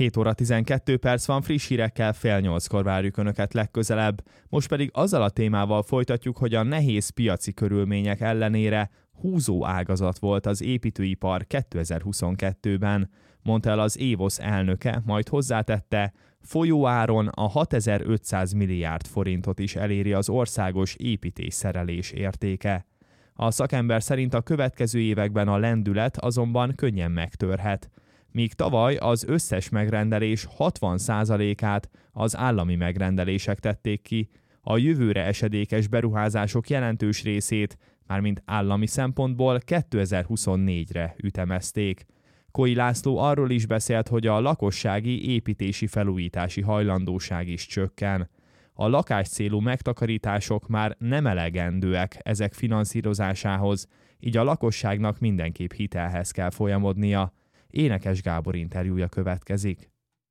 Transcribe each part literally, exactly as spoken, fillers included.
hét óra tizenkét perc van, friss hírekkel fél nyolckor várjuk Önöket legközelebb. Most pedig azzal a témával folytatjuk, hogy a nehéz piaci körülmények ellenére húzó ágazat volt az építőipar kétezer-huszonkettőben, mondta el az évosz elnöke, majd hozzátette, folyóáron a hatezer-ötszáz milliárd forintot is eléri az országos építésszerelés értéke. A szakember szerint a következő években a lendület azonban könnyen megtörhet. Míg tavaly az összes megrendelés hatvan százalékát az állami megrendelések tették ki, a jövőre esedékes beruházások jelentős részét, mármint állami szempontból kétezer-huszonnégyre ütemezték. Koi László arról is beszélt, hogy a lakossági építési felújítási hajlandóság is csökken. A lakáscélú megtakarítások már nem elegendőek ezek finanszírozásához, így a lakosságnak mindenképp hitelhez kell folyamodnia. Énekes Gábor interjúja következik.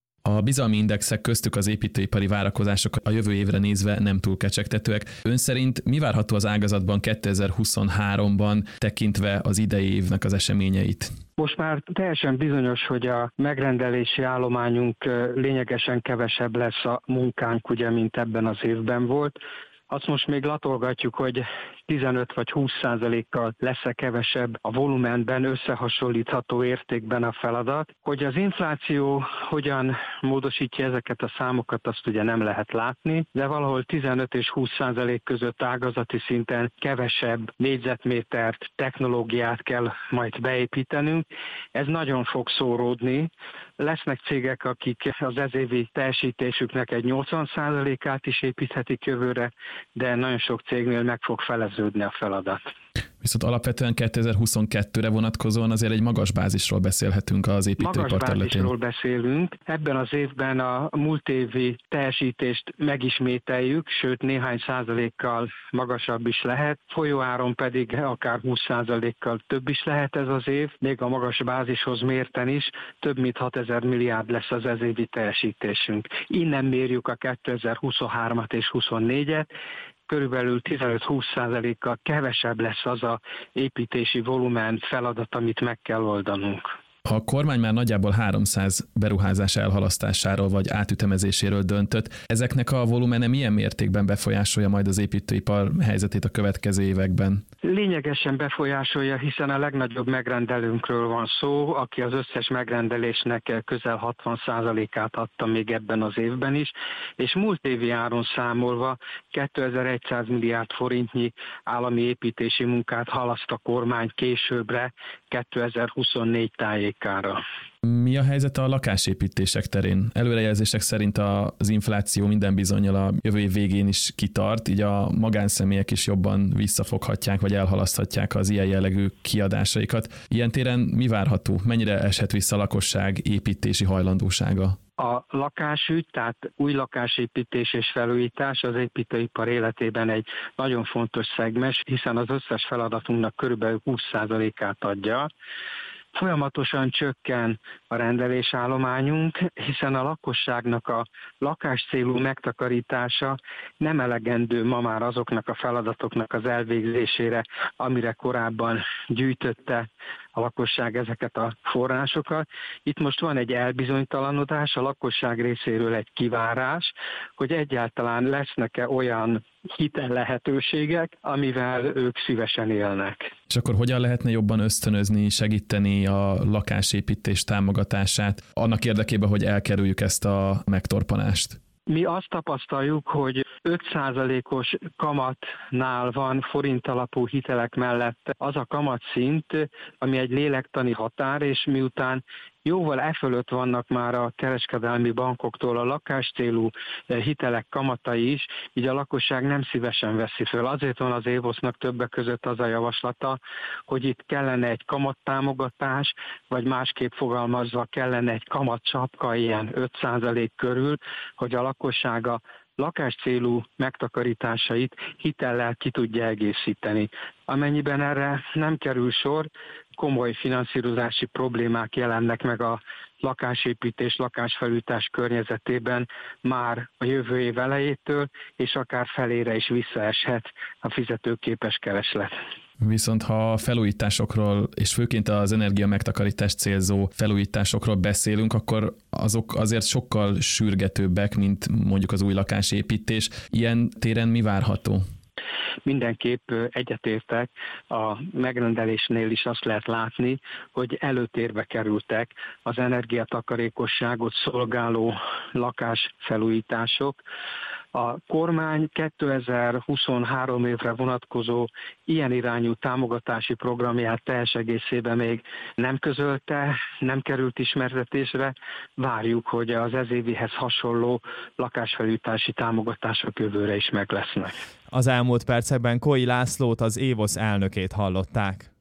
A bizalmi indexek, köztük az építőipari várakozások a jövő évre nézve nem túl kecsegtetőek. Ön szerint mi várható az ágazatban kétezer-huszonháromban, tekintve az idei évnek az eseményeit? Most már teljesen bizonyos, hogy a megrendelési állományunk lényegesen kevesebb lesz a munkánk, ugye, mint ebben az évben volt. Azt most még latolgatjuk, hogy tizenöt vagy húsz százalékkal lesz-e kevesebb a volumenben, összehasonlítható értékben a feladat. Hogy az infláció hogyan módosítja ezeket a számokat, azt ugye nem lehet látni, de valahol tizenöt és húsz százalék között ágazati szinten kevesebb négyzetmétert, technológiát kell majd beépítenünk. Ez nagyon fog szóródni. Lesznek cégek, akik az ezévi teljesítésüknek egy nyolcvan százalékát is építhetik jövőre, de nagyon sok cégnél meg fog feleződni a feladat. Viszont alapvetően kétezer-huszonkettőre vonatkozóan azért egy magas bázisról beszélhetünk az építőipar területén. Magas bázisról beszélünk. Ebben az évben a múlt évi teljesítést megismételjük, sőt néhány százalékkal magasabb is lehet. Folyóáron pedig akár húsz százalékkal több is lehet ez az év. Még a magas bázishoz mérten is több mint hatezer milliárd lesz az ez évi teljesítésünk. Innen mérjük a kétezer-huszonhármat és huszonnégyet. Körülbelül tizenöt-húsz százalékkal kevesebb lesz az a építési volumen feladat, amit meg kell oldanunk. A kormány már nagyjából háromszáz beruházás elhalasztásáról vagy átütemezéséről döntött. Ezeknek a volumene milyen mértékben befolyásolja majd az építőipar helyzetét a következő években? Lényegesen befolyásolja, hiszen a legnagyobb megrendelőnkről van szó, aki az összes megrendelésnek közel hatvan százalékát adta még ebben az évben is, és múlt évi áron számolva kétezer-száz milliárd forintnyi állami építési munkát halaszt a kormány későbbre, kétezer-huszonnégy tájékára. Mi a helyzet a lakásépítések terén? Előrejelzések szerint az infláció minden bizonnyal a jövő év végén is kitart, így a magánszemélyek is jobban visszafoghatják, vagy elhalaszthatják az ilyen jellegű kiadásaikat. Ilyen téren mi várható? Mennyire eshet vissza a lakosság építési hajlandósága? A lakásügy, tehát új lakásépítés és felújítás az építőipar életében egy nagyon fontos szegmens, hiszen az összes feladatunknak körülbelül húsz százalékát adja. Folyamatosan csökken a rendelésállományunk, hiszen a lakosságnak a lakáscélú megtakarítása nem elegendő ma már azoknak a feladatoknak az elvégzésére, amire korábban gyűjtötte a lakosság ezeket a forrásokat. Itt most van egy elbizonytalanodás, a lakosság részéről egy kivárás, hogy egyáltalán lesznek-e olyan hitel lehetőségek, amivel ők szívesen élnek. És akkor hogyan lehetne jobban ösztönözni, segíteni a lakásépítés támogatását annak érdekében, hogy elkerüljük ezt a megtorpanást? Mi azt tapasztaljuk, hogy öt százalékos kamatnál van forint alapú hitelek mellett az a kamatszint, ami egy lélektani határ, és miután jóval e fölött vannak már a kereskedelmi bankoktól a lakáscélú hitelek kamatai is, így a lakosság nem szívesen veszi föl. Azért van az évosznak többek között az a javaslata, hogy itt kellene egy kamattámogatás, vagy másképp fogalmazva kellene egy kamatcsapka ilyen öt százalék körül, hogy a lakosság a lakáscélú megtakarításait hitellel ki tudja egészíteni. Amennyiben erre nem kerül sor, komoly finanszírozási problémák jelennek meg a lakásépítés, lakásfelújítás környezetében már a jövő év elejétől, és akár felére is visszaeshet a fizetőképes kereslet. Viszont ha a felújításokról, és főként az energia megtakarítás célzó felújításokról beszélünk, akkor azok azért sokkal sürgetőbbek, mint mondjuk az új lakásépítés. Ilyen téren mi várható? Mindenképp egyetértek, a megrendelésnél is azt lehet látni, hogy előtérbe kerültek az energiatakarékosságot szolgáló lakásfelújítások. A kormány kétezer-huszonhárom évre vonatkozó ilyen irányú támogatási programját teljes egészében még nem közölte, nem került ismertetésre. Várjuk, hogy az ez évihez hasonló lakásfelújítási támogatások jövőre is meg lesznek. Az elmúlt percekben Koi Lászlót, az évosz elnökét hallották.